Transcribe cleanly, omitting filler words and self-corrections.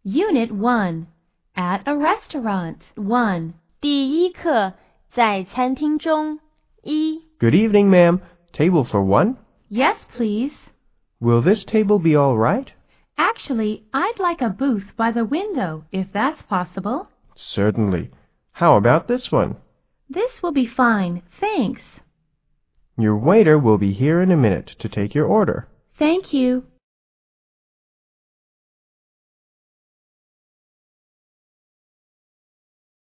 Unit 1. At a restaurant. 1. 第一课，在餐厅中。 Good evening, ma'am. Table for one? Yes, please. Will this table be all right? Actually, I'd like a booth by the window, if that's possible. Certainly. How about this one? This will be fine, thanks. Your waiter will be here in a minute to take your order. Thank you.